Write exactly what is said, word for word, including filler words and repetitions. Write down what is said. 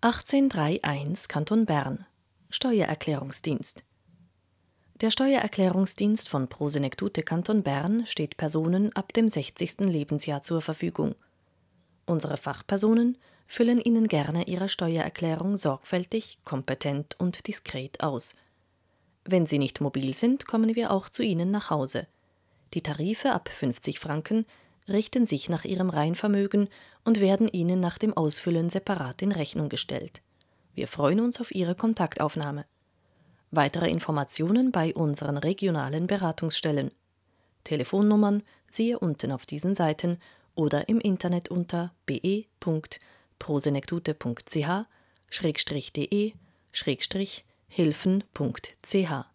achtzehnhunderteinunddrafzig Kanton Bern Steuererklärungsdienst. Der Steuererklärungsdienst von Pro Senectute Kanton Bern steht Personen ab dem sechzigsten Lebensjahr zur Verfügung. Unsere Fachpersonen füllen Ihnen gerne Ihre Steuererklärung sorgfältig, kompetent und diskret aus. Wenn Sie nicht mobil sind, kommen wir auch zu Ihnen nach Hause. Die Tarife ab fünfzig Franken richten sich nach Ihrem Reinvermögen und werden Ihnen nach dem Ausfüllen separat in Rechnung gestellt. Wir freuen uns auf Ihre Kontaktaufnahme. Weitere Informationen bei unseren regionalen Beratungsstellen. Telefonnummern siehe unten auf diesen Seiten oder im Internet unter b e punkt prosenectute punkt c h schrägstrich d e schrägstrich hilfen punkt c h.